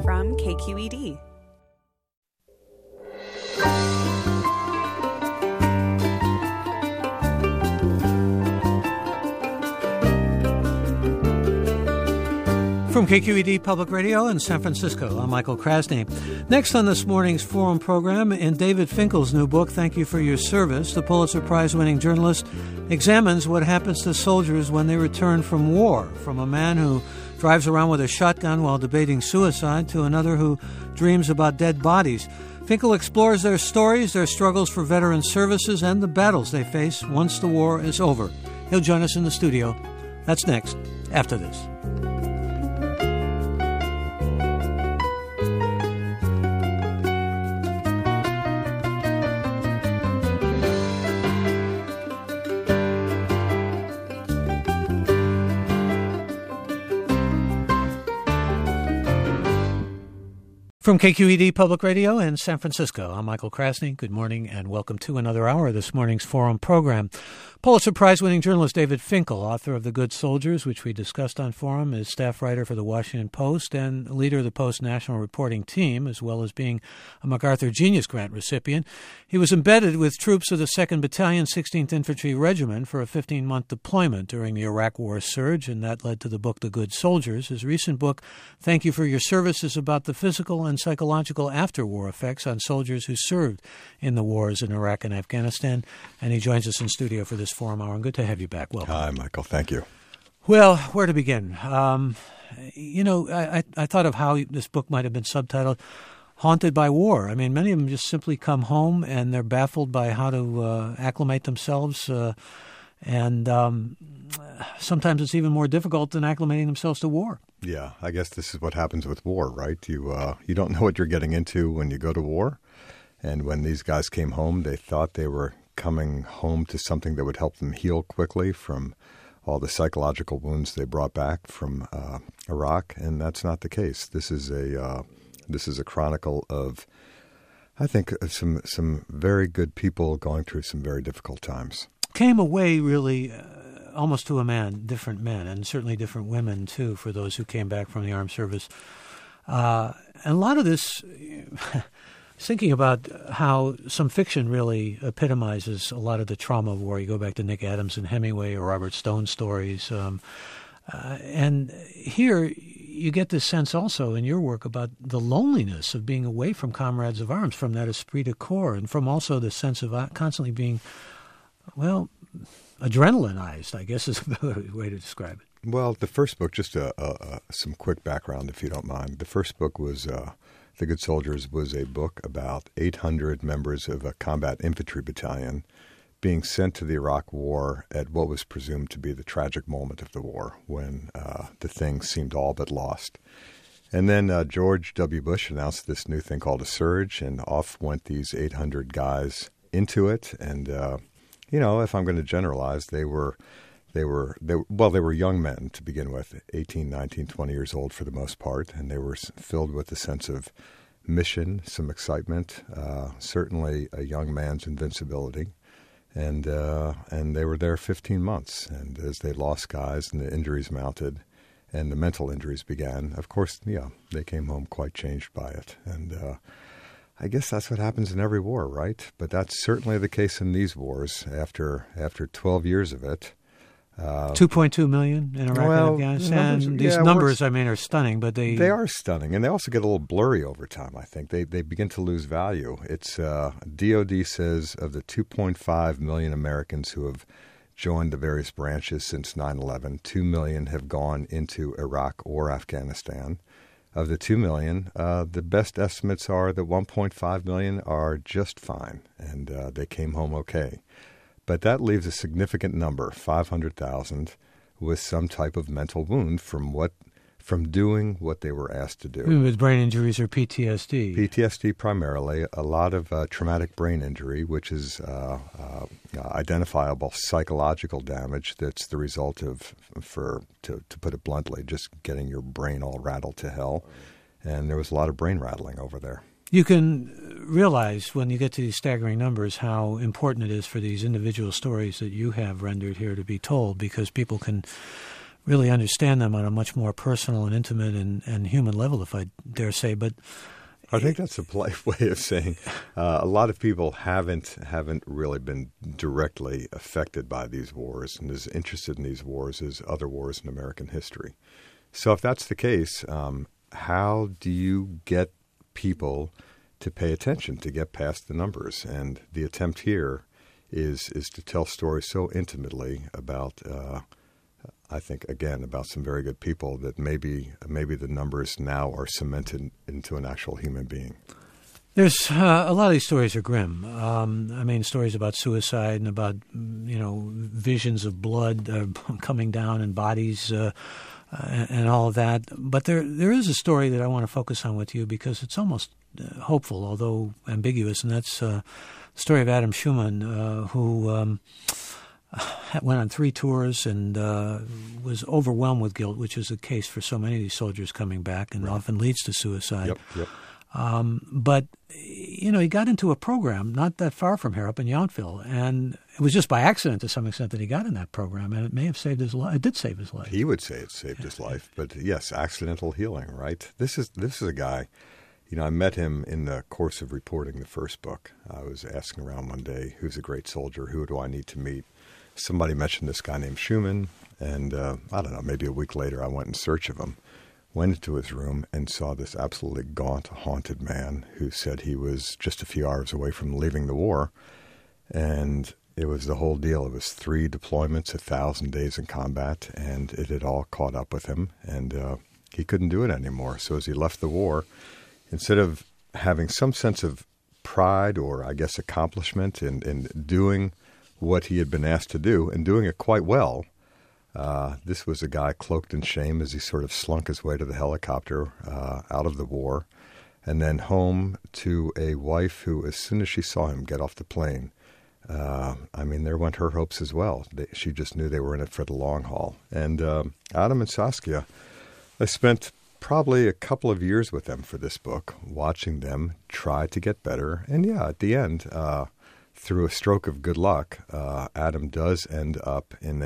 from KQED. From KQED Public Radio in San Francisco, I'm Michael Krasny. Next on this morning's Forum program, in David Finkel's new book, Thank You for Your Service, the Pulitzer Prize-winning journalist examines what happens to soldiers when they return from war, from a man who drives around with a shotgun while debating suicide to another who dreams about dead bodies. Finkel explores their stories, their struggles for veteran services, and the battles they face once the war is over. He'll join us in the studio. That's next, after this. From KQED Public Radio in San Francisco, I'm Michael Krasny. Good morning and welcome to another hour of this morning's Forum program. Pulitzer Prize-winning journalist David Finkel, author of The Good Soldiers, which we discussed on Forum, is staff writer for The Washington Post and leader of the Post National Reporting Team, as well as being a MacArthur Genius Grant recipient. He was embedded with troops of the 2nd Battalion, 16th Infantry Regiment for a 15-month deployment during the Iraq War surge, and that led to the book The Good Soldiers. His recent book, Thank You for Your Service, is about the physical and psychological after-war effects on soldiers who served in the wars in Iraq and Afghanistan. And he joins us in studio for this Forum Hour. And good to have you back. Welcome. Hi, Michael. Thank you. Well, where to begin? I thought of how this book might have been subtitled Haunted by War. I mean, many of them just simply come home and they're baffled by how to acclimate themselves. And sometimes it's even more difficult than acclimating themselves to war. Yeah, I guess this is what happens with war, right? You don't know what you're getting into when you go to war. And when these guys came home, they thought they were coming home to something that would help them heal quickly from all the psychological wounds they brought back from Iraq, and that's not the case. This is a chronicle of, I think, some very good people going through some very difficult times. Came away really almost to a man, different men, and certainly different women, too, for those who came back from the armed service. And a lot of this, thinking about how some fiction really epitomizes a lot of the trauma of war. You go back to Nick Adams and Hemingway or Robert Stone stories. And here you get this sense also in your work about the loneliness of being away from comrades of arms, from that esprit de corps, and from also the sense of constantly being, well, adrenalinized, I guess is a better way to describe it. Well, the first book, just some quick background, if you don't mind. The first book was The Good Soldiers was a book about 800 members of a combat infantry battalion being sent to the Iraq War at what was presumed to be the tragic moment of the war, when the thing seemed all but lost. And then George W. Bush announced this new thing called a surge, and off went these 800 guys into it. And if I'm going to generalize, they were young men to begin with, 18, 19, 20 years old for the most part, and they were filled with a sense of mission, some excitement, certainly a young man's invincibility, and they were there 15 months. And as they lost guys and the injuries mounted and the mental injuries began, of course, they came home quite changed by it. And I guess that's what happens in every war, right? But that's certainly the case in these wars. After 12 years of it, 2.2 million in Iraq and Afghanistan. These numbers, are stunning, but they are stunning, and they also get a little blurry over time. I think they begin to lose value. It's DoD says of the 2.5 million Americans who have joined the various branches since 9/11, 2 million have gone into Iraq or Afghanistan. Of the 2 million, the best estimates are that 1.5 million are just fine, and they came home okay. But that leaves a significant number, 500,000, with some type of mental wound from doing what they were asked to do. With brain injuries or PTSD? PTSD primarily, a lot of traumatic brain injury, which is identifiable psychological damage that's the result of, to put it bluntly, just getting your brain all rattled to hell. And there was a lot of brain rattling over there. You can realize when you get to these staggering numbers how important it is for these individual stories that you have rendered here to be told, because people can really understand them on a much more personal and intimate and human level, if I dare say. But I think that's a polite way of saying a lot of people haven't really been directly affected by these wars and as interested in these wars as other wars in American history. So if that's the case, how do you get people to pay attention, to get past the numbers? And the attempt here is to tell stories so intimately about I think, again, about some very good people that maybe the numbers now are cemented into an actual human being. There's a lot of these stories are grim. Stories about suicide and about, visions of blood coming down in bodies and all of that. But there is a story that I want to focus on with you because it's almost hopeful, although ambiguous, and that's the story of Adam Schumann, who went on 3 tours and was overwhelmed with guilt, which is the case for so many of these soldiers coming back and often leads to suicide. Yep. But, he got into a program not that far from here up in Yountville, and it was just by accident to some extent that he got in that program, and it may have saved his life. It did save his life. He would say it saved his life, but yes, accidental healing, right? This is a guy, I met him in the course of reporting the first book. I was asking around one day, who's a great soldier? Who do I need to meet? Somebody mentioned this guy named Schumann, and I don't know, maybe a week later I went in search of him, went into his room and saw this absolutely gaunt, haunted man who said he was just a few hours away from leaving the war. And it was the whole deal. It was 3 deployments, 1,000 days in combat, and it had all caught up with him, and he couldn't do it anymore. So as he left the war, instead of having some sense of pride or, I guess, accomplishment in doing what he had been asked to do and doing it quite well, this was a guy cloaked in shame as he sort of slunk his way to the helicopter out of the war and then home to a wife who, as soon as she saw him get off the plane, there went her hopes as well. She just knew they were in it for the long haul. And Adam and Saskia, I spent probably a couple of years with them for this book, watching them try to get better. And at the end, through a stroke of good luck, Adam does end up in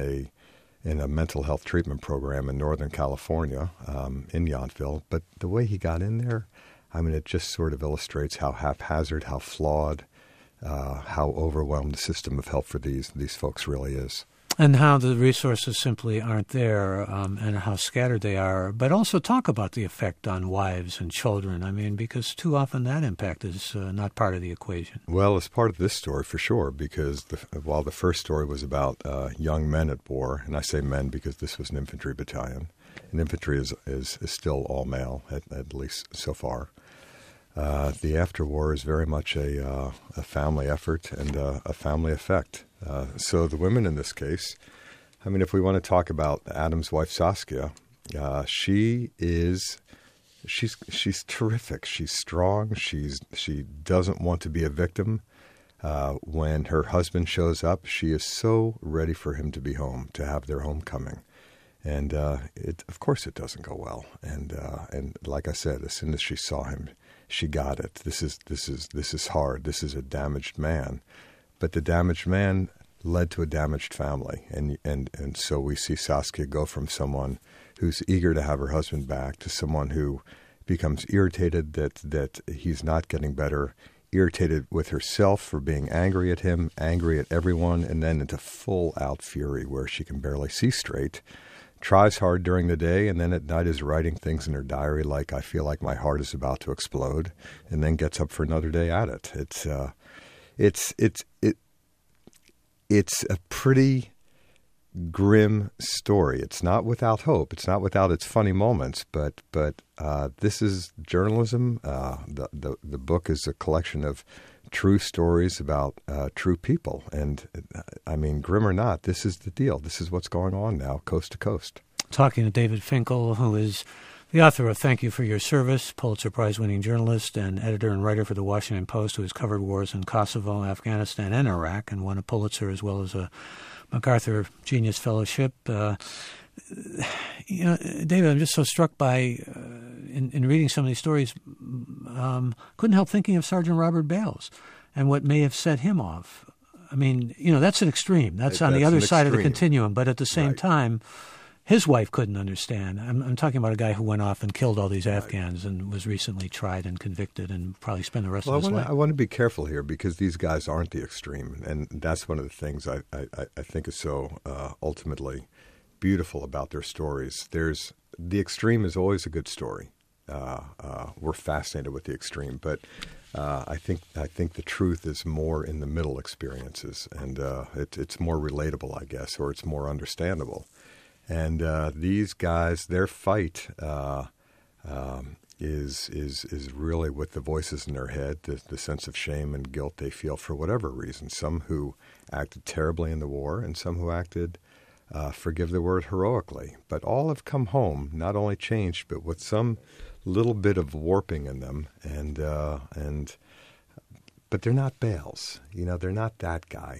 a mental health treatment program in Northern California, in Yountville. But the way he got in there, it just sort of illustrates how haphazard, how flawed, how overwhelmed the system of help for these folks really is. And how the resources simply aren't there, and how scattered they are. But also talk about the effect on wives and children. Because too often that impact is not part of the equation. Well, it's part of this story for sure, because while the first story was about young men at war, and I say men because this was an infantry battalion, and infantry is still all male, at least so far. The after war is very much a family effort and a family effect. So the women in this case, if we want to talk about Adam's wife Saskia, she's terrific. She's strong. She doesn't want to be a victim. When her husband shows up, she is so ready for him to be home, to have their homecoming. And of course it doesn't go well. And like I said, as soon as she saw him, she got it. This is hard. This is a damaged man. But the damaged man led to a damaged family. And so we see Saskia go from someone who's eager to have her husband back to someone who becomes irritated that he's not getting better, irritated with herself for being angry at him, angry at everyone, and then into full-out fury where she can barely see straight. Tries hard during the day, and then at night is writing things in her diary like, I feel like my heart is about to explode, and then gets up for another day at it. It's a pretty grim story. It's not without hope. It's not without its funny moments, but this is journalism. The book is a collection of true stories about true people. And grim or not, this is the deal. This is what's going on now, coast to coast. Talking to David Finkel, who is the author of Thank You for Your Service, Pulitzer Prize-winning journalist and editor and writer for The Washington Post, who has covered wars in Kosovo, Afghanistan, and Iraq, and won a Pulitzer as well as a MacArthur Genius Fellowship. David, I'm just so struck by, in reading some of these stories, couldn't help thinking of Sergeant Robert Bales and what may have set him off. That's an extreme. That's on the other side of the continuum. But at the same time, his wife couldn't understand. I'm talking about a guy who went off and killed all these Afghans and was recently tried and convicted and probably spent the rest of his life. I want to be careful here because these guys aren't the extreme, and that's one of the things I think is so ultimately beautiful about their stories. The extreme is always a good story. We're fascinated with the extreme, but I think the truth is more in the middle experiences, and it's more relatable, I guess, or it's more understandable. And these guys, their fight is really with the voices in their head, the sense of shame and guilt they feel for whatever reason. Some who acted terribly in the war, and some who acted, forgive the word, heroically. But all have come home, not only changed, but with some little bit of warping in them, but they're not Bales. They're not that guy.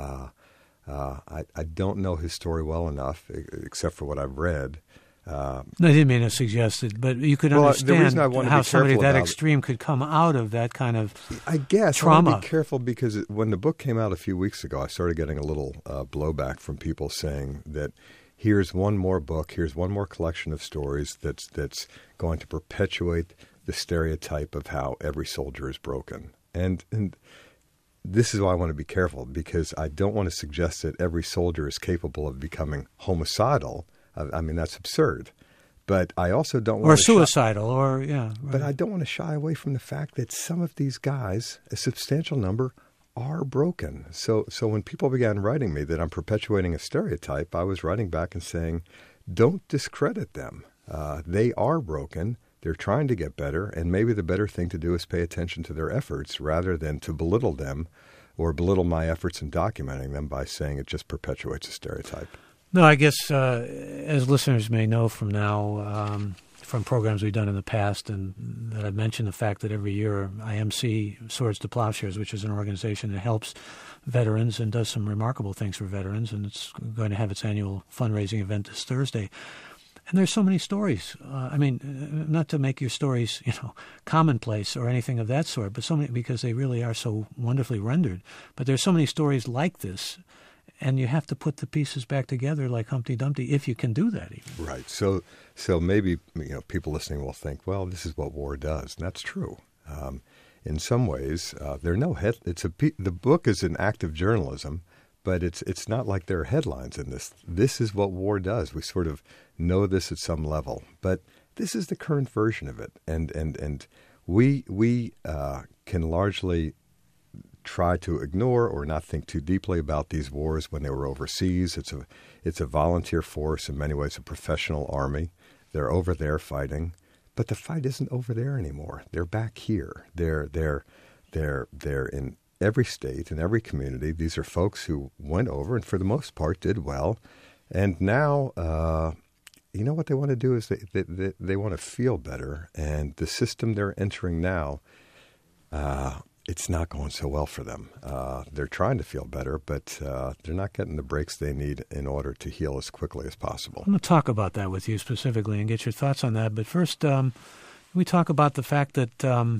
I don't know his story well enough, except for what I've read. I didn't mean to suggest it, but you could understand how somebody that extreme could come out of that kind of trauma. I want to be careful because when the book came out a few weeks ago, I started getting a little blowback from people saying that here's one more book, here's one more collection of stories that's going to perpetuate the stereotype of how every soldier is broken. And this is why I want to be careful, because I don't want to suggest that every soldier is capable of becoming homicidal. I mean, that's absurd. But I also don't want to... Or suicidal, right. But I don't want to shy away from the fact that some of these guys, a substantial number, are broken. So when people began writing me that I'm perpetuating a stereotype, I was writing back and saying, don't discredit them. They are broken. They're trying to get better, and maybe the better thing to do is pay attention to their efforts rather than to belittle them or belittle my efforts in documenting them by saying it just perpetuates a stereotype. No, I guess as listeners may know from now, from programs we've done in the past, and that I've mentioned the fact that every year IMC Swords to Plowshares, which is an organization that helps veterans and does some remarkable things for veterans, and it's going to have its annual fundraising event this Thursday. And there's so many stories. Not to make your stories, commonplace or anything of that sort, but so many, because they really are so wonderfully rendered. But there's so many stories like this, and you have to put the pieces back together like Humpty Dumpty, if you can do that even. Right. So maybe people listening will think, well, this is what war does, and that's true. In some ways, there are no the book is an act of journalism. But it's not like there are headlines in this. This is what war does. We sort of know this at some level. But this is the current version of it. And we can largely try to ignore or not think too deeply about these wars when they were overseas. It's a volunteer force, in many ways a professional army. They're over there fighting. But the fight isn't over there anymore. They're back here. They're in every state and every community. These are folks who went over and for the most part did well. And now, what they want to do is they want to feel better. And the system they're entering now, it's not going so well for them. They're trying to feel better, but they're not getting the breaks they need in order to heal as quickly as possible. I'm going to talk about that with you specifically and get your thoughts on that. But first, we talk about the fact that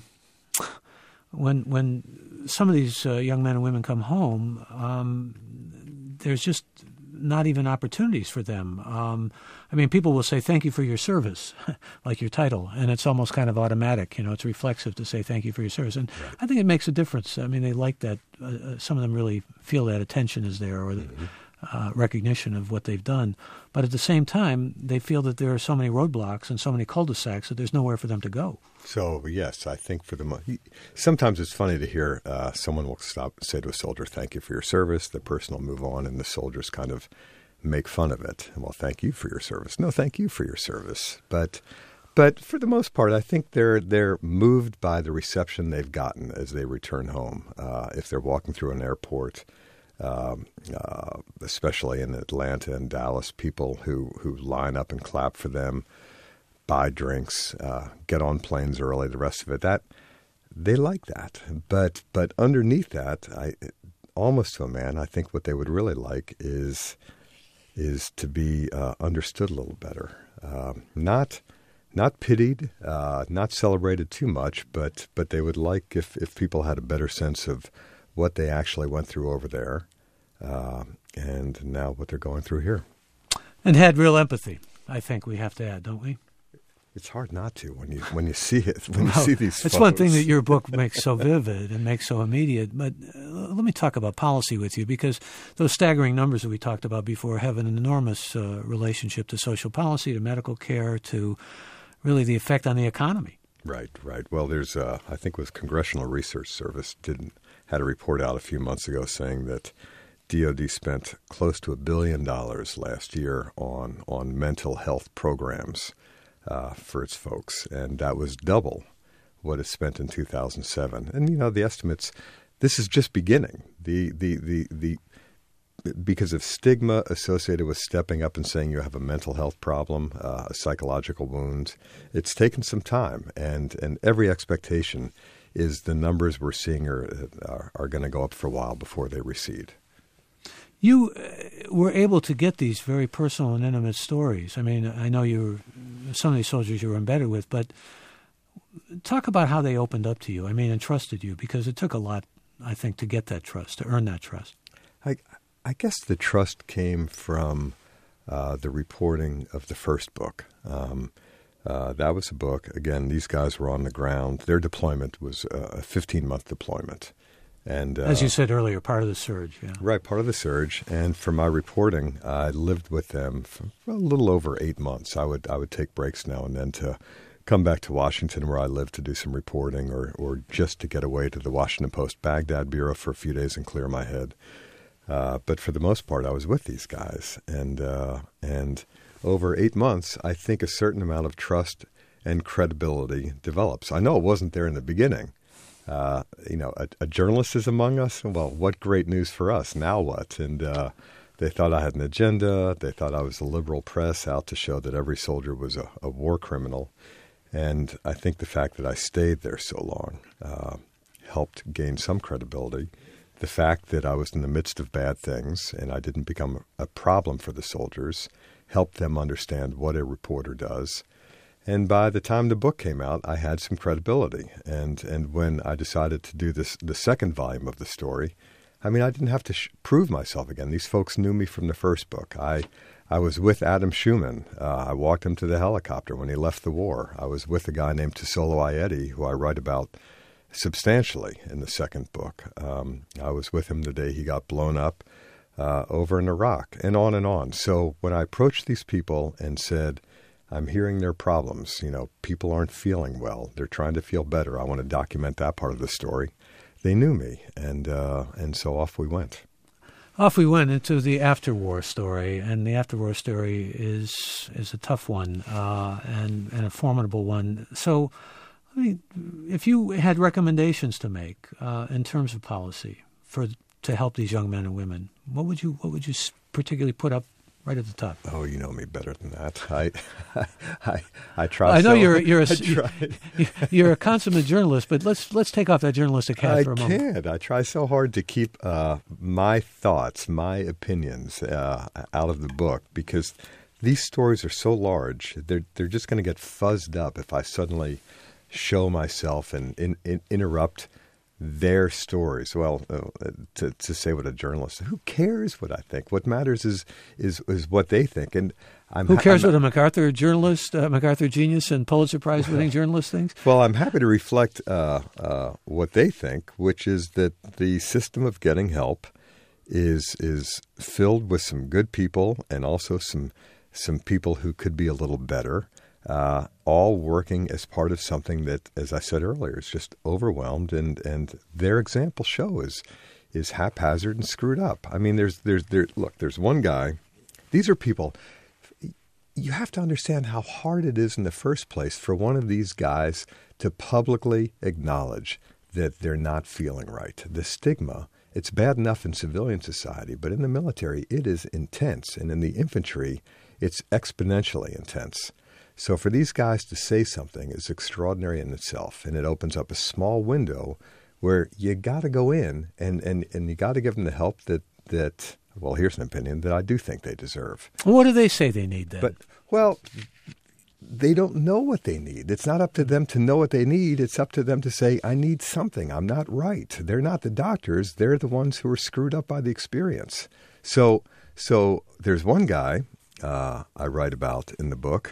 when some of these young men and women come home, there's just not even opportunities for them. People will say, thank you for your service, like your title, and it's almost kind of automatic. It's reflexive to say thank you for your service. And right. I think it makes a difference. They like that. Some of them really feel that attention is there, or the recognition of what they've done. But at the same time, they feel that there are so many roadblocks and so many cul-de-sacs that there's nowhere for them to go. So, yes, I think sometimes it's funny to hear someone will say to a soldier, thank you for your service. The person will move on, and the soldiers kind of make fun of it. Well, thank you for your service. No, thank you for your service. But for the most part, I think they're moved by the reception they've gotten as they return home. If they're walking through an airport, especially in Atlanta and Dallas, people who line up and clap for them, buy drinks, get on planes early, the rest of it, that they like that. But underneath that, almost to a man, I think what they would really like is to be understood a little better, not pitied, not celebrated too much, but they would like if people had a better sense of what they actually went through over there, and now what they're going through here. And had real empathy, I think we have to add, don't we? It's hard not to when you see it, when you see these That's photos. one thing that your book makes so vivid and makes so immediate. But let me talk about policy with you, because those staggering numbers that we talked about before have an enormous relationship to social policy, to medical care, to really the effect on the economy. Right. Well, there's, I think it was Congressional Research Service had a report out a few months ago saying that DOD spent close to $1 billion last year on mental health programs for its folks, and that was double what it spent in 2007. And the estimates, this is just beginning. Because of stigma associated with stepping up and saying you have a mental health problem, a psychological wound, it's taken some time, and every expectation is the numbers we're seeing are going to go up for a while before they recede. You were able to get these very personal and intimate stories. I mean, I know some of these soldiers you were embedded with, but talk about how they opened up to you, and trusted you, because it took a lot, I think, to get that trust, to earn that trust. I guess the trust came from the reporting of the first book. That was a book. Again, these guys were on the ground. Their deployment was a 15-month deployment. And as you said earlier, part of the surge. Yeah. Right, part of the surge. And for my reporting, I lived with them for a little over 8 months. I would take breaks now and then to come back to Washington, where I lived, to do some reporting, or just to get away to the Washington Post Baghdad bureau for a few days and clear my head. But for the most part, I was with these guys. And over 8 months, I think a certain amount of trust and credibility develops. I know it wasn't there in the beginning. A journalist is among us. Well, what great news for us. Now what? And they thought I had an agenda. They thought I was the liberal press out to show that every soldier was a war criminal. And I think the fact that I stayed there so long helped gain some credibility. The fact that I was in the midst of bad things and I didn't become a problem for the soldiers helped them understand what a reporter does. And by the time the book came out, I had some credibility. And when I decided to do the second volume of the story, I didn't have to prove myself again. These folks knew me from the first book. I was with Adam Schumann. I walked him to the helicopter when he left the war. I was with a guy named Tesolo Ayeti, who I write about substantially in the second book. I was with him the day he got blown up over in Iraq, and on and on. So when I approached these people and said, I'm hearing their problems, people aren't feeling well, they're trying to feel better, I want to document that part of the story, they knew me, and so off we went. Off we went into the after-war story, and the after-war story is a tough one and a formidable one. So, if you had recommendations to make in terms of policy to help these young men and women, what would you particularly put up right at the top? Oh, you know me better than that. I try. I know you're a consummate journalist, but let's take off that journalistic hat for a moment. I try so hard to keep my thoughts, my opinions out of the book, because these stories are so large. They're just going to get fuzzed up if I suddenly show myself and interrupt their stories. Well, to say what a journalist, who cares what I think? What matters is what they think. And who cares what a MacArthur journalist, MacArthur genius and Pulitzer Prize winning journalist thinks? Well, I'm happy to reflect what they think, which is that the system of getting help is filled with some good people and also some people who could be a little better. All working as part of something that, as I said earlier, is just overwhelmed, and their example show is haphazard and screwed up. There's one guy. These are people. You have to understand how hard it is in the first place for one of these guys to publicly acknowledge that they're not feeling right. The stigma, it's bad enough in civilian society, but in the military, it is intense, and in the infantry, it's exponentially intense. So for these guys to say something is extraordinary in itself, and it opens up a small window where you got to go in and you got to give them the help that, well, here's an opinion, that I do think they deserve. What do they say they need then? But, well, they don't know what they need. It's not up to them to know what they need. It's up to them to say, I need something. I'm not right. They're not the doctors. They're the ones who are screwed up by the experience. So there's one guy I write about in the book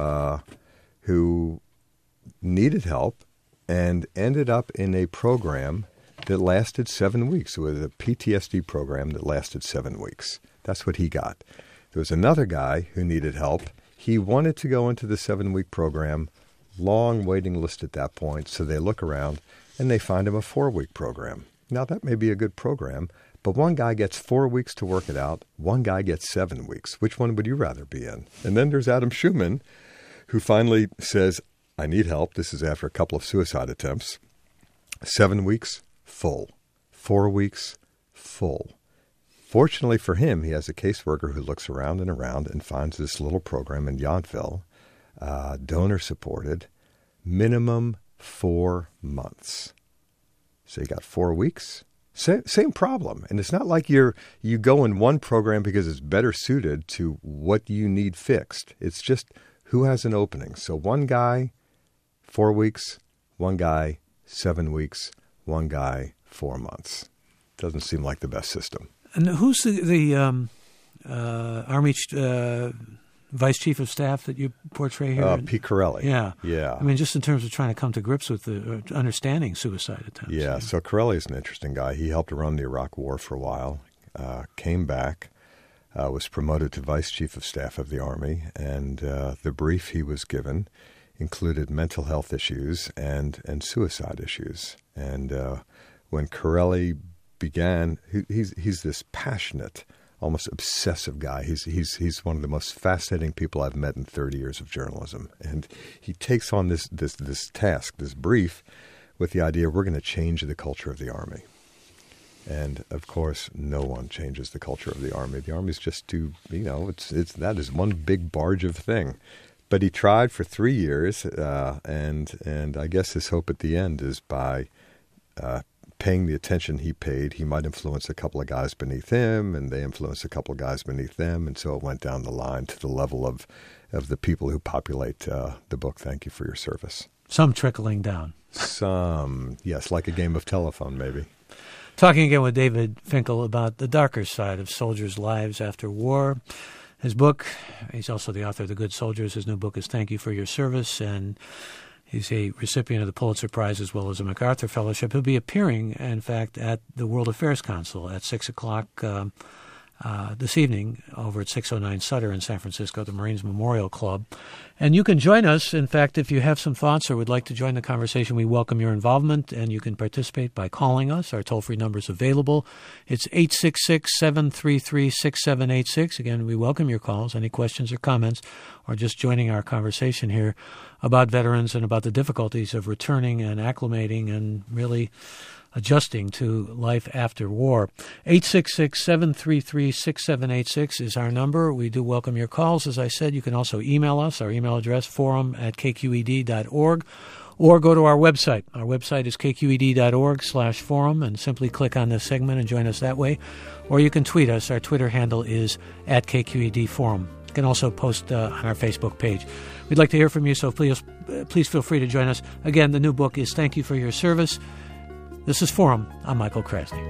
who needed help and ended up in a program that lasted 7 weeks. It was a PTSD program that lasted 7 weeks. That's what he got. There was another guy who needed help. He wanted to go into the 7-week program, long waiting list at that point. So they look around and they find him a 4-week program. Now, that may be a good program, but one guy gets 4 weeks to work it out. One guy gets 7 weeks. Which one would you rather be in? And then there's Adam Schumann, who finally says, I need help. This is after a couple of suicide attempts. 7 weeks, full. 4 weeks, full. Fortunately for him, he has a caseworker who looks around and finds this little program in Yountville, donor-supported, minimum 4 months. So you got 4 weeks. Same problem. And it's not like you go in one program because it's better suited to what you need fixed. It's just who has an opening. So one guy, 4 weeks, one guy, 7 weeks, one guy, 4 months. Doesn't seem like the best system. And who's the Army Vice Chief of Staff that you portray here? Pete Corelli. Yeah. Yeah. I mean, just in terms of trying to come to grips with the understanding suicide attempts. Yeah, so Corelli is an interesting guy. He helped run the Iraq War for a while, came back, was promoted to Vice Chief of Staff of the Army, and the brief he was given included mental health issues and suicide issues. And when Corelli began, he's this passionate, almost obsessive guy. He's one of the most fascinating people I've met in 30 years of journalism. And he takes on this task, this brief, with the idea we're going to change the culture of the Army. And of course, no one changes the culture of the Army. The Army's just too, that is one big barge of thing. But he tried for 3 years, and I guess his hope at the end is by paying the attention he paid, he might influence a couple of guys beneath him, and they influence a couple of guys beneath them, and so it went down the line to the level of the people who populate the book, Thank You for Your Service. Some trickling down. Some, yes, like a game of telephone, maybe. Talking again with David Finkel about the darker side of soldiers' lives after war. His book, he's also the author of The Good Soldiers. His new book is Thank You for Your Service, and he's a recipient of the Pulitzer Prize as well as a MacArthur Fellowship. He'll be appearing, in fact, at the World Affairs Council at 6 o'clock this evening over at 609 Sutter in San Francisco, the Marines Memorial Club. And you can join us. In fact, if you have some thoughts or would like to join the conversation, we welcome your involvement, and you can participate by calling us. Our toll-free number is available. It's 866-733-6786. Again, we welcome your calls, any questions or comments, or just joining our conversation here about veterans and about the difficulties of returning and acclimating and really adjusting to life after war. 866-733-6786 is our number. We do welcome your calls. As I said, you can also email us. Our email address, forum@kqed.org, or go to our website. Our website is kqed.org/forum, and simply click on this segment and join us that way. Or you can tweet us. Our Twitter handle is @KQEDforum. You can also post on our Facebook page. We'd like to hear from you, so please feel free to join us. Again, the new book is Thank You for Your Service. This is Forum. I'm Michael Krasny.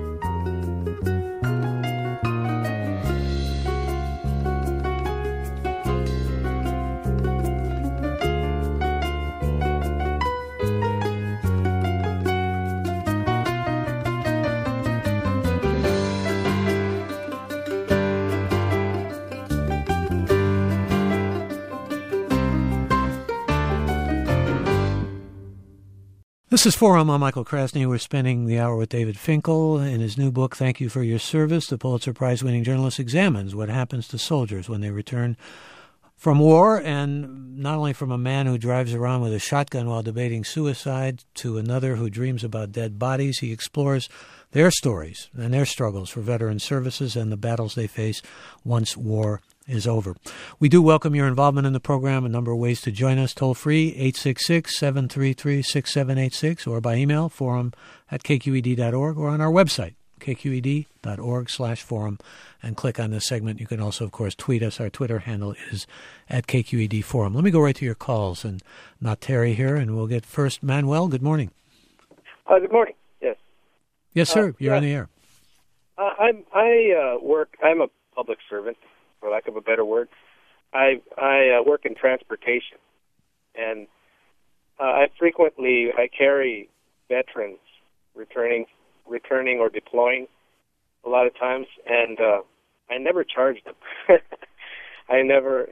This is Forum. I'm Michael Krasny. We're spending the hour with David Finkel. In his new book, Thank You for Your Service, the Pulitzer Prize-winning journalist examines what happens to soldiers when they return from war, and not only from a man who drives around with a shotgun while debating suicide to another who dreams about dead bodies. He explores their stories and their struggles for veteran services and the battles they face once war is over. We do welcome your involvement in the program. A number of ways to join us. Toll free, 866-733-6786, or by email, forum@kqed.org, or on our website, kqed.org/forum, and click on this segment. You can also, of course, tweet us. Our Twitter handle is @KQEDforum. Let me go right to your calls, and not Terry here, and we'll get first Manuel. Good morning. Good morning. Yes. Yes, sir. You're on the air. I'm a public servant, for lack of a better word. I work in transportation, and I carry veterans returning or deploying a lot of times, and I never charge them. I never,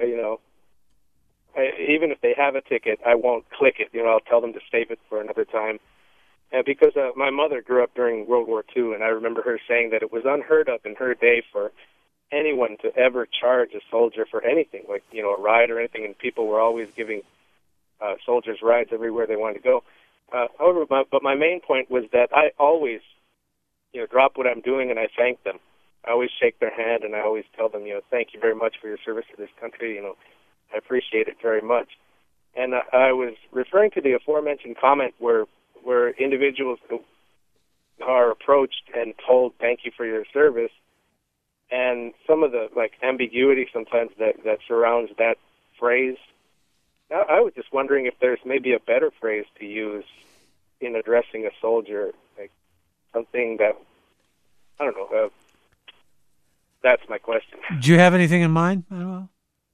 even if they have a ticket, I won't click it. I'll tell them to save it for another time. Because my mother grew up during World War II, and I remember her saying that it was unheard of in her day for anyone to ever charge a soldier for anything, like, a ride or anything, and people were always giving soldiers rides everywhere they wanted to go. However, my main point was that I always, drop what I'm doing and I thank them. I always shake their hand and I always tell them, thank you very much for your service to this country. I appreciate it very much. And I was referring to the aforementioned comment where individuals are approached and told, thank you for your service, and some of the ambiguity sometimes that surrounds that phrase. I was just wondering if there's maybe a better phrase to use in addressing a soldier, like something that, I don't know, that's my question. Do you have anything in mind, Manuel?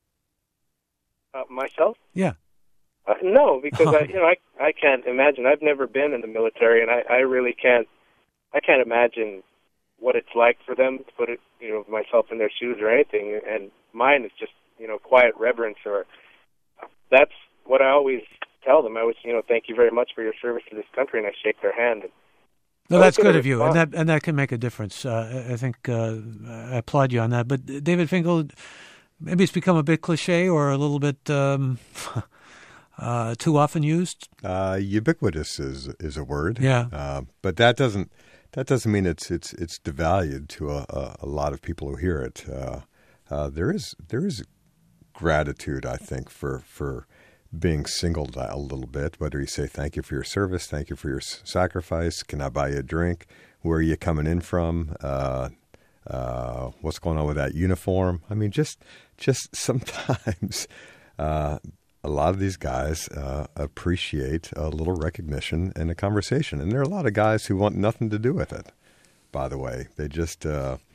Myself? Yeah. No, because I can't imagine. I've never been in the military, and I really can't. I can't imagine what it's like for them to put it, myself in their shoes or anything. And mine is just, quiet reverence, or that's what I always tell them. I always, thank you very much for your service to this country, and I shake their hand. No, that's good of you, and that can make a difference. I think I applaud you on that. But David Finkel, maybe it's become a bit cliche or a little bit too often used. Ubiquitous is a word. Yeah, but that doesn't mean it's devalued to a lot of people who hear it. There is gratitude, I think, for being singled out a little bit, whether you say thank you for your service, thank you for your sacrifice, can I buy you a drink, where are you coming in from, what's going on with that uniform. I mean, just sometimes a lot of these guys appreciate a little recognition and a conversation. And there are a lot of guys who want nothing to do with it, by the way. They just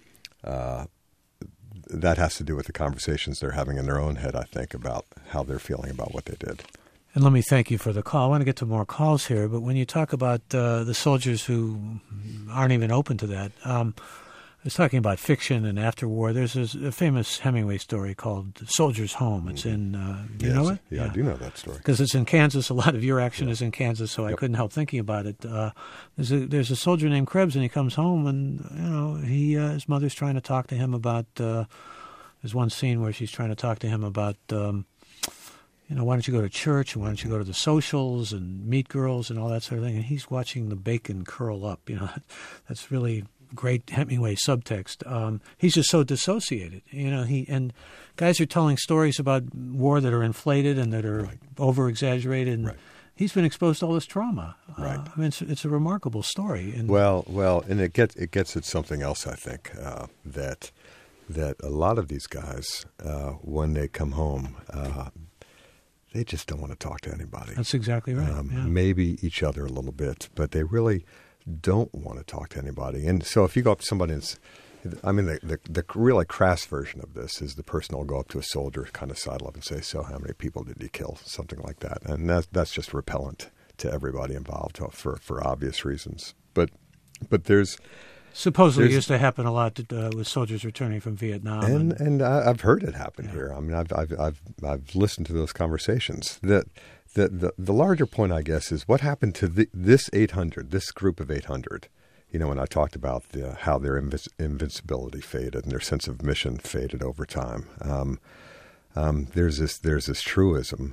that has to do with the conversations they're having in their own head, I think, about how they're feeling about what they did. And let me thank you for the call. I want to get to more calls here, but when you talk about the soldiers who aren't even open to that, I was talking about fiction and after war. There's a famous Hemingway story called Soldier's Home. It's in, you know it? Yeah, I do know that story. Because it's in Kansas. A lot of your action is in Kansas, so I couldn't help thinking about it. There's a soldier named Krebs, and he comes home, and his mother's trying to talk to him about. There's one scene where she's trying to talk to him about. Why don't you go to church, and why don't you go to the socials and meet girls and all that sort of thing? And he's watching the bacon curl up. That's really great Hemingway subtext. He's just so dissociated. And guys are telling stories about war that are inflated and that are over-exaggerated. And he's been exposed to all this trauma. Right. I mean, it's a remarkable story. And well, and it gets at something else. I think that a lot of these guys, when they come home, they just don't want to talk to anybody. That's exactly right. Maybe each other a little bit, but they really don't want to talk to anybody. And so if you go up to somebody, the really crass version of this is the person will go up to a soldier, kind of sidle up and say, so how many people did you kill? Something like that. And that's just repellent to everybody involved for obvious reasons. But there's... Supposedly it used to happen a lot with soldiers returning from Vietnam. And I've heard it happen here. I mean, I've listened to those conversations. The larger point, I guess, is what happened to this group of 800. When I talked about how their invincibility faded and their sense of mission faded over time. There's this truism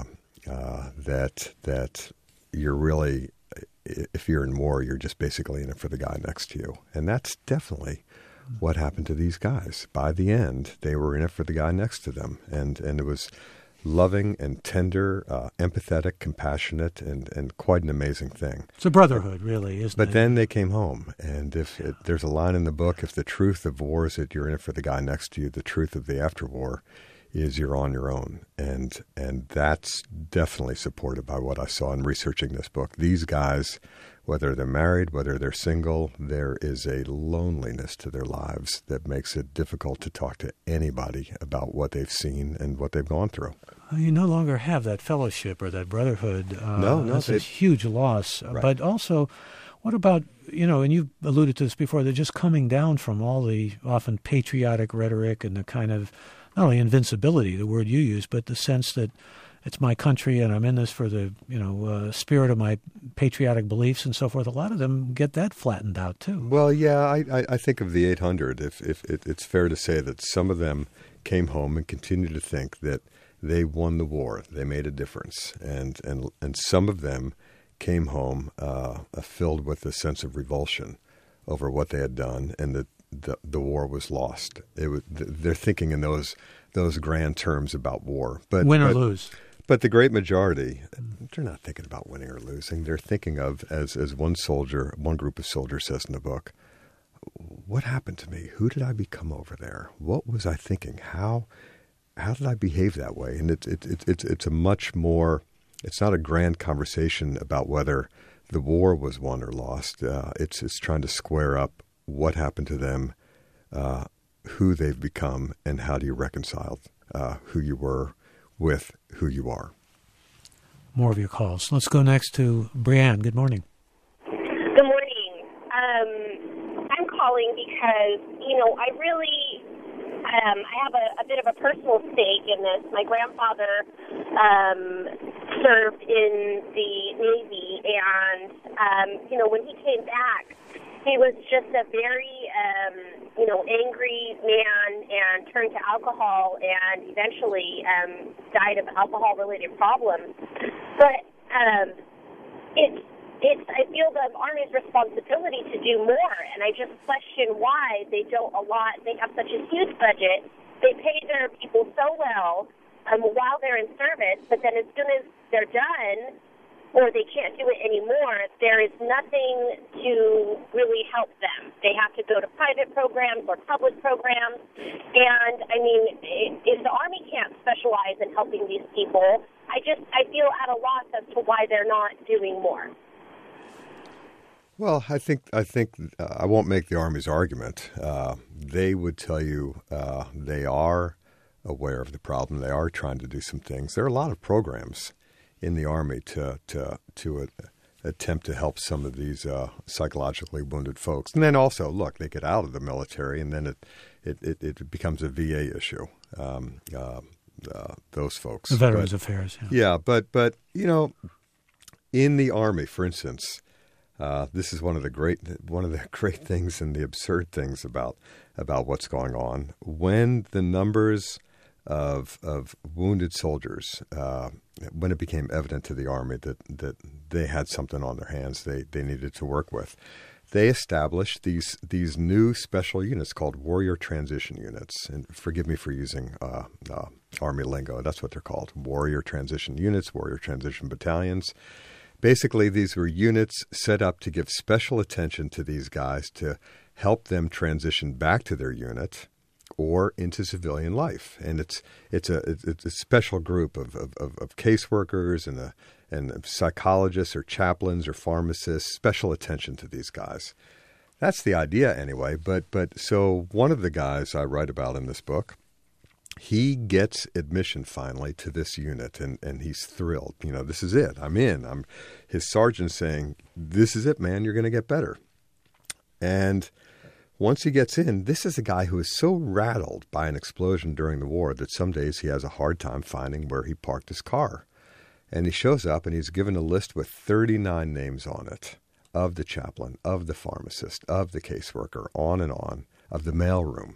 that you're really, if you're in war, you're just basically in it for the guy next to you, and that's definitely what happened to these guys. By the end, they were in it for the guy next to them, and it was loving and tender, empathetic, compassionate, and quite an amazing thing. It's a brotherhood, really, isn't it? But then they came home, and there's a line in the book, if the truth of war is that you're in it for the guy next to you, the truth of the after war is you're on your own. And that's definitely supported by what I saw in researching this book. These guys, whether they're married, whether they're single, there is a loneliness to their lives that makes it difficult to talk to anybody about what they've seen and what they've gone through. You no longer have that fellowship or that brotherhood. No, that's a huge loss. Right. But also, what about, and you've alluded to this before, they're just coming down from all the often patriotic rhetoric and the kind of, not only invincibility, the word you use, but the sense that it's my country and I'm in this for the, spirit of my patriotic beliefs and so forth. A lot of them get that flattened out too. Well, yeah, I think of the 800. If it's fair to say that some of them came home and continue to think that they won the war, they made a difference, and some of them came home filled with a sense of revulsion over what they had done, and that the war was lost. They're thinking in those grand terms about war, but win or lose. But the great majority, they're not thinking about winning or losing. They're thinking of, as one group of soldiers says in the book, what happened to me? Who did I become over there? What was I thinking? How did I behave that way? And it's a much more. It's not a grand conversation about whether the war was won or lost. It's trying to square up what happened to them, who they've become, and how do you reconcile who you were with who you are. More of your calls. Let's go next to Brianne. Good morning. Good morning. I'm calling because, I really, I have a bit of a personal stake in this. My grandfather served in the Navy, and, when he came back, he was just a very, angry man and turned to alcohol and eventually died of alcohol-related problems. But I feel the Army's responsibility to do more, and I just question why they don't they have such a huge budget, they pay their people so well while they're in service, but then as soon as they're done, or they can't do it anymore, there is nothing to really help them. They have to go to private programs or public programs. And, if the Army can't specialize in helping these people, I feel at a loss as to why they're not doing more. Well, I think I won't make the Army's argument. They would tell you they are aware of the problem. They are trying to do some things. There are a lot of programs in the Army to attempt to help some of these psychologically wounded folks. And then also, look, they get out of the military, and then it becomes a VA issue. Those folks, the Veterans Affairs. Yeah, but in the Army, for instance, this is one of the great things and the absurd things about what's going on. When the numbers of wounded soldiers, when it became evident to the Army that they had something on their hands they needed to work with, they established these new special units called Warrior Transition Units. And forgive me for using Army lingo. That's what they're called: Warrior Transition Units, Warrior Transition Battalions. Basically, these were units set up to give special attention to these guys to help them transition back to their unit or into civilian life. And it's a special group of caseworkers and psychologists or chaplains or pharmacists, special attention to these guys. That's the idea anyway. But so one of the guys I write about in this book, he gets admission finally to this unit, and he's thrilled. This is it. I'm in. His sergeant saying, "This is it, man. You're going to get better." And once he gets in, this is a guy who is so rattled by an explosion during the war that some days he has a hard time finding where he parked his car. And he shows up, and he's given a list with 39 names on it, of the chaplain, of the pharmacist, of the caseworker, on, of the mailroom.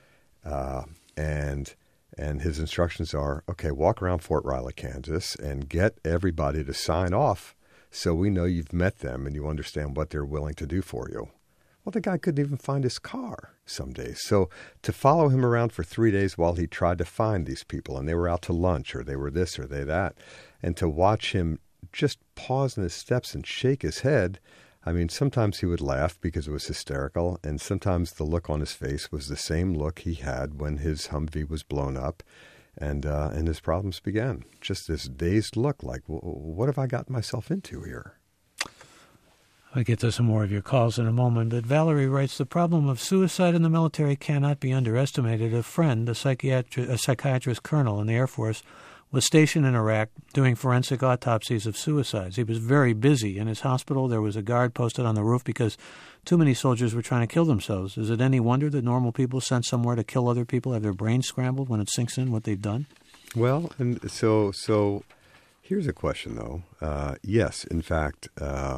And his instructions are, okay, walk around Fort Riley, Kansas, and get everybody to sign off so we know you've met them and you understand what they're willing to do for you. Well, the guy couldn't even find his car some days. So to follow him around for 3 days while he tried to find these people, and they were out to lunch or they were this or they that, and to watch him just pause in his steps and shake his head, sometimes he would laugh because it was hysterical, and sometimes the look on his face was the same look he had when his Humvee was blown up. And his problems began. Just this dazed look like, what have I gotten myself into here? I'll get to some more of your calls in a moment, but Valerie writes, the problem of suicide in the military cannot be underestimated. A friend, a psychiatrist colonel in the Air Force, was stationed in Iraq doing forensic autopsies of suicides. He was very busy. In his hospital, there was a guard posted on the roof because too many soldiers were trying to kill themselves. Is it any wonder that normal people sent somewhere to kill other people have their brains scrambled when it sinks in what they've done? Well, and so here's a question, though. Yes, in fact,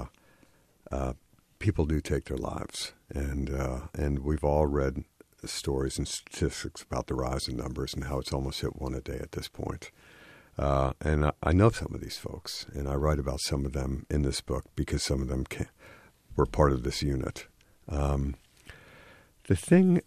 people do take their lives, and we've all read stories and statistics about the rise in numbers and how it's almost hit one a day at this point. And I know some of these folks, and I write about some of them in this book because some of them were part of this unit. The thing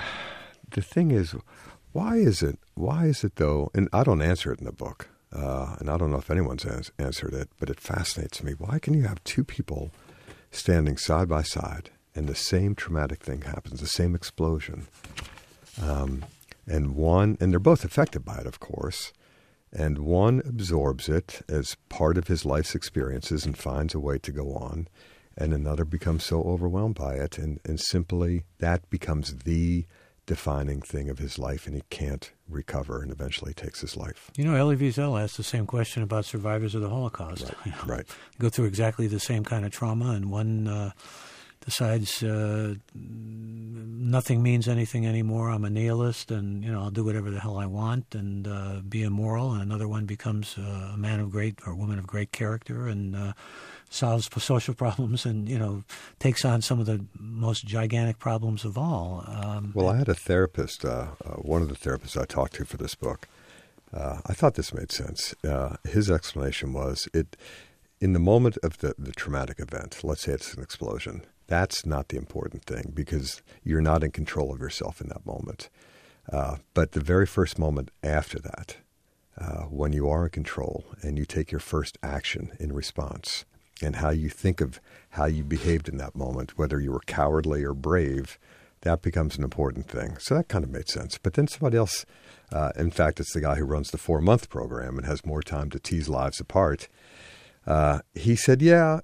is, why is it though? And I don't answer it in the book, and I don't know if anyone's answered it, but it fascinates me. Why can you have two people standing side by side and the same traumatic thing happens, the same explosion, and they're both affected by it, of course. And one absorbs it as part of his life's experiences and finds a way to go on, and another becomes so overwhelmed by it, and simply that becomes the defining thing of his life, and he can't recover and eventually takes his life. You know, Elie Wiesel asked the same question about survivors of the Holocaust. Right. Go through exactly the same kind of trauma, and one decides nothing means anything anymore. I'm a nihilist, and I'll do whatever the hell I want and be immoral. And another one becomes a man of great or woman of great character and solves social problems and takes on some of the most gigantic problems of all. Well, I had a therapist, one of the therapists I talked to for this book. I thought this made sense. His explanation was in the moment of the traumatic event, let's say it's an explosion, that's not the important thing because you're not in control of yourself in that moment. But the very first moment after that, when you are in control and you take your first action in response and how you think of how you behaved in that moment, whether you were cowardly or brave, that becomes an important thing. So that kind of made sense. But then somebody else, in fact, it's the guy who runs the 4-month program and has more time to tease lives apart. He said, yeah.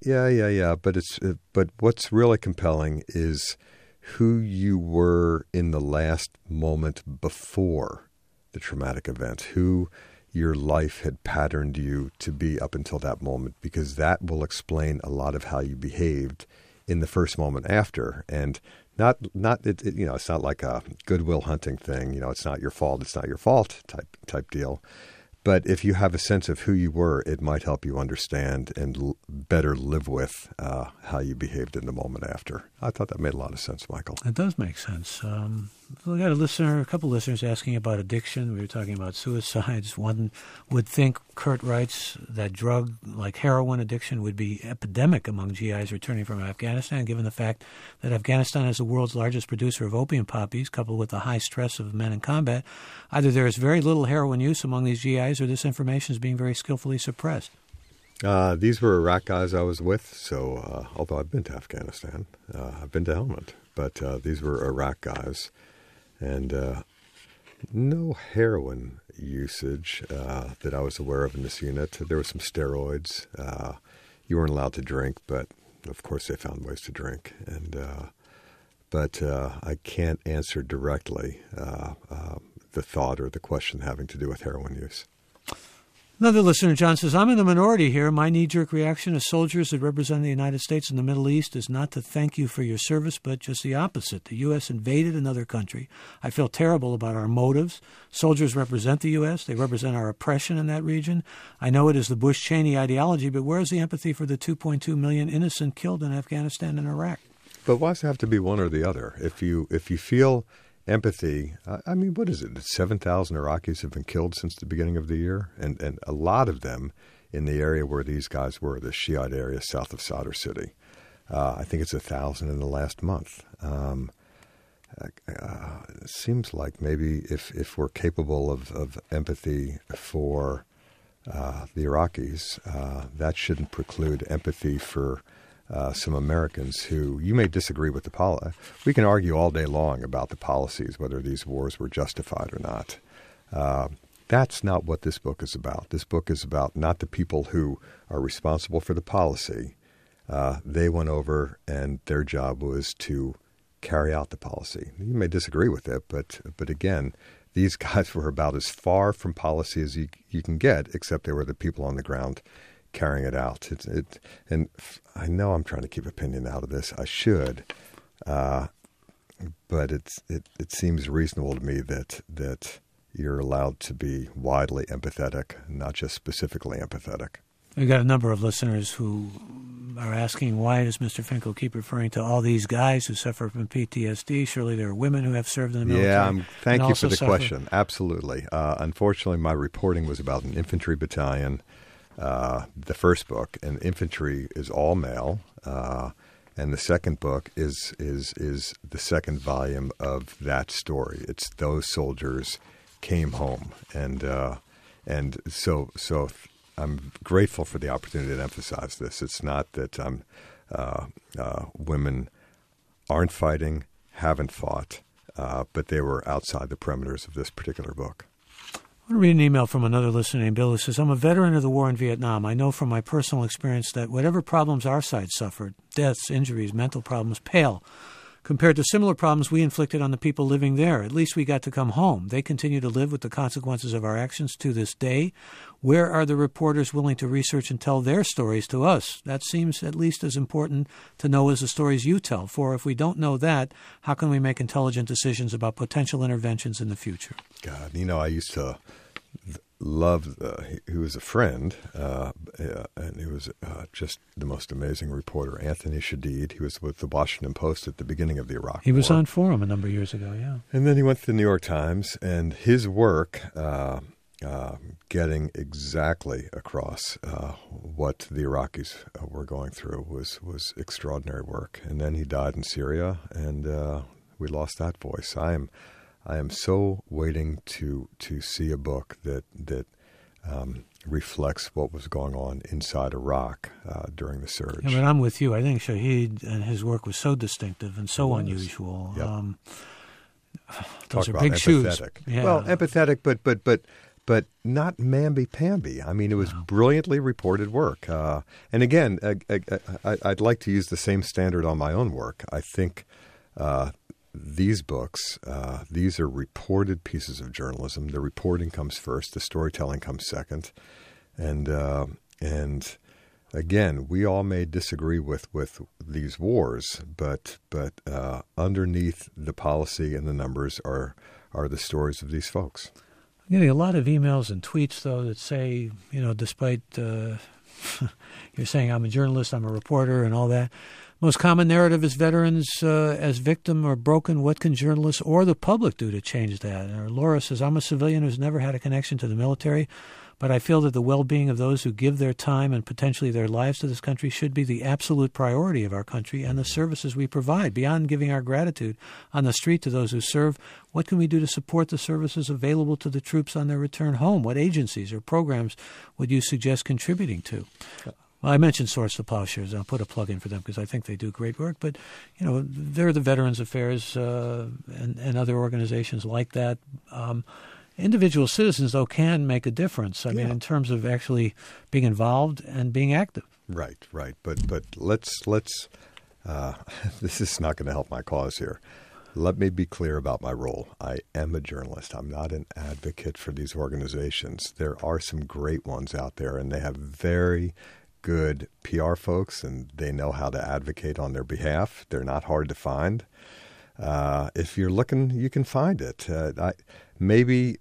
But what's really compelling is who you were in the last moment before the traumatic event, who your life had patterned you to be up until that moment, because that will explain a lot of how you behaved in the first moment after. And it's not like a Goodwill Hunting thing. It's not your fault type deal. But if you have a sense of who you were, it might help you understand and better live with how you behaved in the moment after. I thought that made a lot of sense, Michael. It does make sense. We got a couple listeners asking about addiction. We were talking about suicides. One would think, Kurt writes, that drug like heroin addiction would be epidemic among GIs returning from Afghanistan, given the fact that Afghanistan is the world's largest producer of opium poppies, coupled with the high stress of men in combat. Either there is very little heroin use among these GIs or this information is being very skillfully suppressed. These were Iraq guys I was with, so although I've been to Afghanistan, I've been to Helmand, but these were Iraq guys. And no heroin usage that I was aware of in this unit. There were some steroids. You weren't allowed to drink, but of course they found ways to drink. And but I can't answer directly the thought or the question having to do with heroin use. Another listener, John, says, I'm in the minority here. My knee-jerk reaction as soldiers that represent the United States in the Middle East is not to thank you for your service, but just the opposite. The U.S. invaded another country. I feel terrible about our motives. Soldiers represent the U.S. They represent our oppression in that region. I know it is the Bush-Cheney ideology, but where is the empathy for the 2.2 million innocent killed in Afghanistan and Iraq? But why does it have to be one or the other? If you feel empathy, I mean, what is it? 7,000 Iraqis have been killed since the beginning of the year, and a lot of them in the area where these guys were, the Shiite area south of Sadr City. I think it's 1,000 in the last month. It seems like maybe if we're capable of empathy for the Iraqis, that shouldn't preclude empathy for some Americans who you may disagree with the policy. We can argue all day long about the policies, whether these wars were justified or not. that's not what this book is about. This book is about not the people who are responsible for the policy. They went over and their job was to carry out the policy. You may disagree with it, but again, these guys were about as far from policy as you can get, except they were the people on the ground carrying it out. And I know I'm trying to keep opinion out of this. I should, but it seems reasonable to me that you're allowed to be widely empathetic, not just specifically empathetic. We've got a number of listeners who are asking, why does Mr. Finkel keep referring to all these guys who suffer from PTSD? Surely there are women who have served in the military. Yeah, thank you for the question. Absolutely. Unfortunately, my reporting was about an infantry battalion, the first book, and infantry is all male. And the second book is the second volume of that story. It's those soldiers came home, and so I'm grateful for the opportunity to emphasize this. It's not that women aren't fighting, haven't fought, but they were outside the perimeters of this particular book. I want to read an email from another listener named Bill who says, I'm a veteran of the war in Vietnam. I know from my personal experience that whatever problems our side suffered, deaths, injuries, mental problems, pale compared to similar problems we inflicted on the people living there. At least we got to come home. They continue to live with the consequences of our actions to this day. Where are the reporters willing to research and tell their stories to us? That seems at least as important to know as the stories you tell. For if we don't know that, how can we make intelligent decisions about potential interventions in the future? God, I used to love, he was a friend, and he was just the most amazing reporter, Anthony Shadid. He was with the Washington Post at the beginning of the Iraq War. He was on Forum a number of years ago, yeah. And then he went to the New York Times, and his work getting exactly across what the Iraqis were going through was extraordinary work. And then he died in Syria, and we lost that voice. I am so waiting to see a book that reflects what was going on inside Iraq during the surge. Yeah, but I'm with you. I think Shahid and his work was so distinctive and so unusual. Yep. Those are big shoes. Yeah. Well, empathetic, but not mamby-pamby. I mean, it was brilliantly reported work. And again, I'd like to use the same standard on my own work. I think these books, these are reported pieces of journalism. The reporting comes first. The storytelling comes second. And again, we all may disagree with these wars, but underneath the policy and the numbers are the stories of these folks. I'm getting a lot of emails and tweets, though, that say, despite you're saying I'm a journalist, I'm a reporter, and all that, most common narrative is veterans as victim or broken. What can journalists or the public do to change that? Or Laura says, I'm a civilian who's never had a connection to the military, but I feel that the well-being of those who give their time and potentially their lives to this country should be the absolute priority of our country and the services we provide. Beyond giving our gratitude on the street to those who serve, what can we do to support the services available to the troops on their return home? What agencies or programs would you suggest contributing to? Well, I mentioned Swords to Plowshares. I'll put a plug in for them because I think they do great work. But, they're the Veterans Affairs and other organizations like that. Individual citizens, though, can make a difference. I mean, in terms of actually being involved and being active. Right. But let's this is not going to help my cause here. Let me be clear about my role. I am a journalist. I'm not an advocate for these organizations. There are some great ones out there, and they have very good PR folks, and they know how to advocate on their behalf. They're not hard to find. If you're looking, you can find it. Maybe.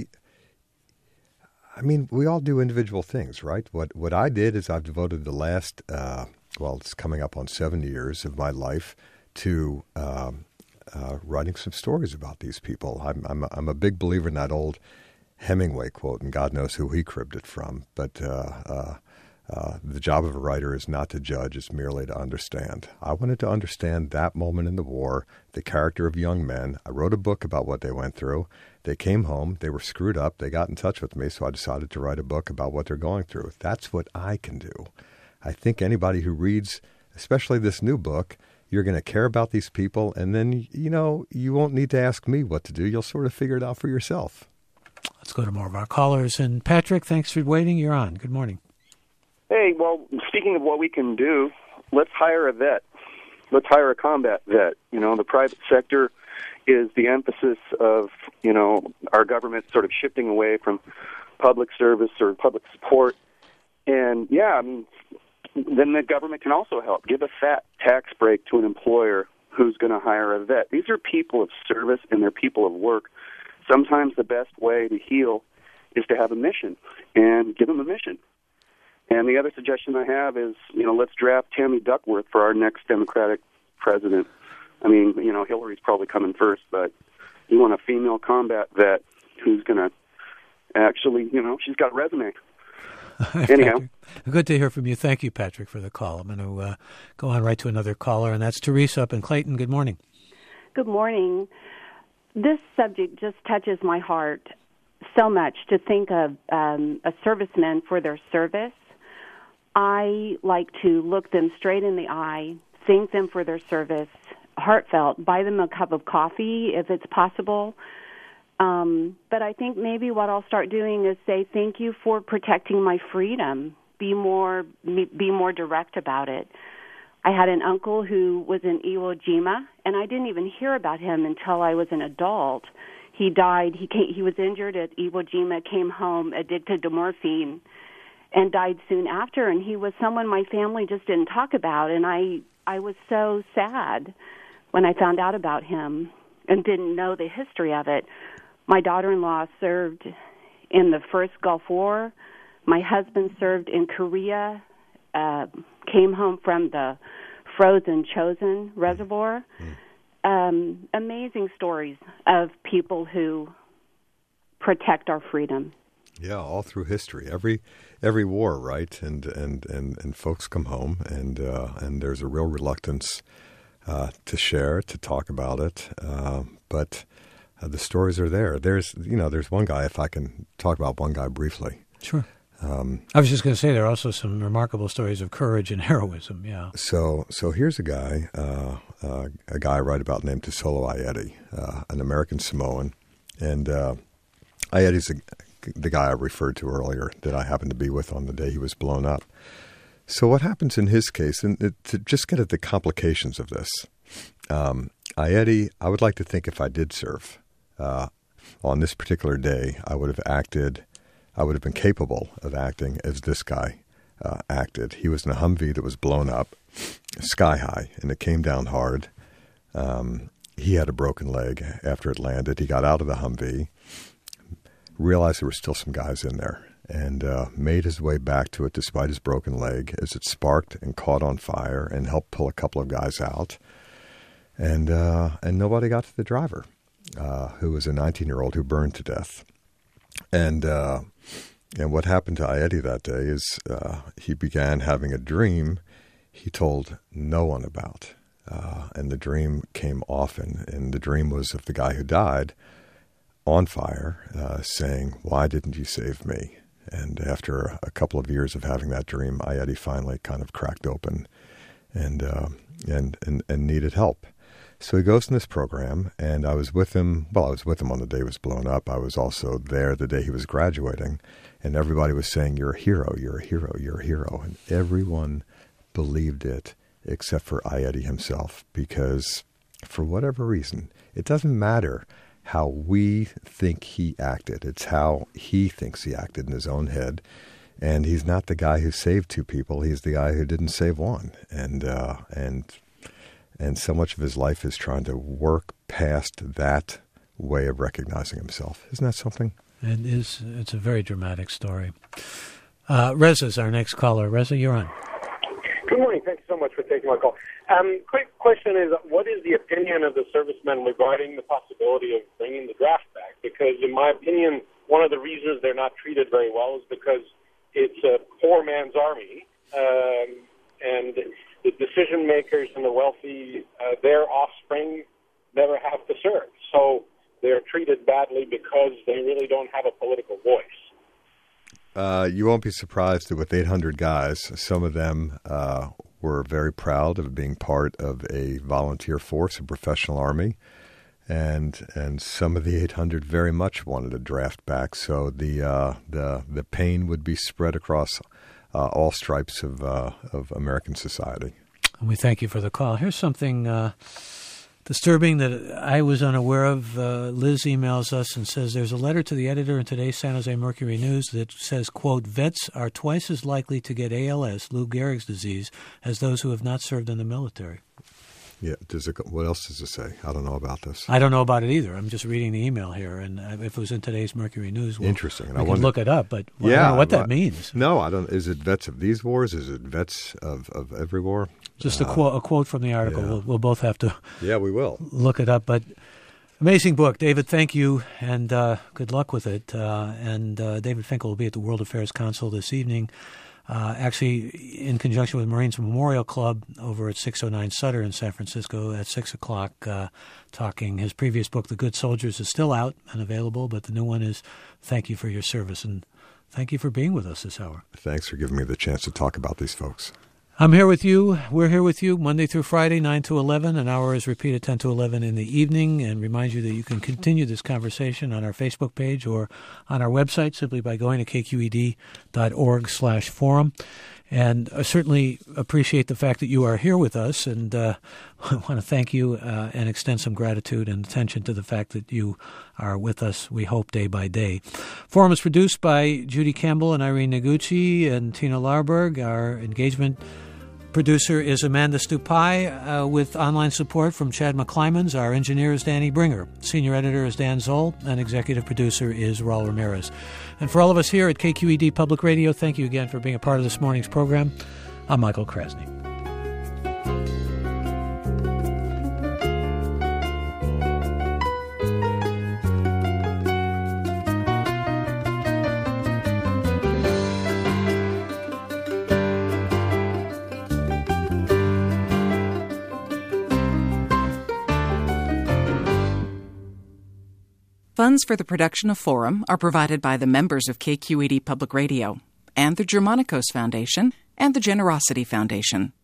I mean, we all do individual things, right? What I did is I've devoted the last, it's coming up on 7 years of my life to writing some stories about these people. I'm a big believer in that old Hemingway quote, and God knows who he cribbed it from. But the job of a writer is not to judge, it's merely to understand. I wanted to understand that moment in the war, the character of young men. I wrote a book about what they went through. They came home, they were screwed up, they got in touch with me, so I decided to write a book about what they're going through. That's what I can do. I think anybody who reads, especially this new book, you're going to care about these people, and then, you won't need to ask me what to do. You'll sort of figure it out for yourself. Let's go to more of our callers. And Patrick, thanks for waiting. You're on. Good morning. Hey, well, speaking of what we can do, let's hire a vet. Let's hire a combat vet. The private sector is the emphasis of, our government sort of shifting away from public service or public support. And, then the government can also help. Give a fat tax break to an employer who's going to hire a vet. These are people of service and they're people of work. Sometimes the best way to heal is to have a mission and give them a mission. And the other suggestion I have is, let's draft Tammy Duckworth for our next Democratic president. I mean, Hillary's probably coming first, but you want a female combat vet who's going to actually, she's got a resume. Anyhow. Good to hear from you. Thank you, Patrick, for the call. I'm going to go on right to another caller, and that's Teresa up in Clayton. Good morning. Good morning. This subject just touches my heart so much, to think of a serviceman for their service. I like to look them straight in the eye, thank them for their service, heartfelt, buy them a cup of coffee if it's possible. But I think maybe what I'll start doing is say thank you for protecting my freedom. Be more direct about it. I had an uncle who was in Iwo Jima, and I didn't even hear about him until I was an adult. He died. He was injured at Iwo Jima, came home addicted to morphine, and died soon after. And he was someone my family just didn't talk about, and I was so sad when I found out about him and didn't know the history of it. My daughter-in-law served in the first Gulf War. My husband served in Korea, came home from the frozen Chosin Reservoir. Amazing stories of people who protect our freedom. Yeah, all through history, every war, right? And folks come home, and there's a real reluctance to share, to talk about it, but the stories are there. There's one guy, if I can talk about one guy briefly. Sure. I was just going to say there are also some remarkable stories of courage and heroism. Yeah. So here's a guy I write about named Tesolo Ayeti, an American Samoan, and Ayeti's the guy I referred to earlier that I happened to be with on the day he was blown up. So what happens in his case, and to just get at the complications of this, Ayeti, I would like to think if I did serve on this particular day, I would have been capable of acting as this guy acted. He was in a Humvee that was blown up sky high, and it came down hard. He had a broken leg after it landed. He got out of the Humvee, realized there were still some guys in there, and made his way back to it despite his broken leg as it sparked and caught on fire and helped pull a couple of guys out. And nobody got to the driver, who was a 19-year-old who burned to death. And what happened to Ayeti that day is he began having a dream he told no one about. And the dream came often, and the dream was of the guy who died on fire, saying, "Why didn't you save me?" And after a couple of years of having that dream, Ayeti finally kind of cracked open and needed help. So he goes in this program, and I was with him. Well, I was with him on the day he was blown up. I was also there the day he was graduating, and everybody was saying, "You're a hero, you're a hero, you're a hero." And everyone believed it except for Ayeti himself, because for whatever reason, it doesn't matter how we think he acted. It's how he thinks he acted in his own head. And he's not the guy who saved two people. He's the guy who didn't save one. And so much of his life is trying to work past that way of recognizing himself. Isn't that something? It is. It's a very dramatic story. Reza's our next caller. Reza, you're on. Good morning. Thank you so much for taking my call. Quick question is, what is the opinion of the servicemen regarding the possibility of bringing the draft back? Because in my opinion, one of the reasons they're not treated very well is because it's a poor man's army, and the decision makers and the wealthy, their offspring never have to serve. So they're treated badly because they really don't have a political voice. You won't be surprised that with 800 guys, some of them were very proud of being part of a volunteer force, a professional army. and some of the 800 very much wanted a draft back. So the pain would be spread across all stripes of American society. And we thank you for the call. Here's something disturbing that I was unaware of. Liz emails us and says there's a letter to the editor in today's San Jose Mercury News that says, quote, vets are twice as likely to get ALS, Lou Gehrig's disease, as those who have not served in the military. Yeah. What else does it say? I don't know about this. I don't know about it either. I'm just reading the email here, and if it was in today's Mercury News, interesting. We can look it up, but I don't know what that means. No, I don't. Is it vets of these wars? Is it vets of every war? Just a quote from the article. Yeah. We'll both have to. Yeah, we will look it up. But amazing book, David. Thank you, and good luck with it. And David Finkel will be at the World Affairs Council this evening. Actually, in conjunction with Marines Memorial Club over at 609 Sutter in San Francisco at 6 o'clock, talking. His previous book, The Good Soldiers, is still out and available, but the new one is Thank You for Your Service. And thank you for being with us this hour. Thanks for giving me the chance to talk about these folks. I'm here with you. We're here with you Monday through Friday, 9 to 11. An hour is repeated 10 to 11 in the evening. And remind you that you can continue this conversation on our Facebook page or on our website simply by going to kqed.org/forum. And I certainly appreciate the fact that you are here with us. And I want to thank you and extend some gratitude and attention to the fact that you are with us, we hope, day by day. Forum is produced by Judy Campbell and Irene Noguchi and Tina Larberg. Our engagement producer is Amanda Stupai, with online support from Chad McClymans. Our engineer is Danny Bringer. Senior editor is Dan Zoll, and executive producer is Raul Ramirez. And for all of us here at KQED Public Radio, thank you again for being a part of this morning's program. I'm Michael Krasny. Funds for the production of Forum are provided by the members of KQED Public Radio and the Germanicos Foundation and the Generosity Foundation.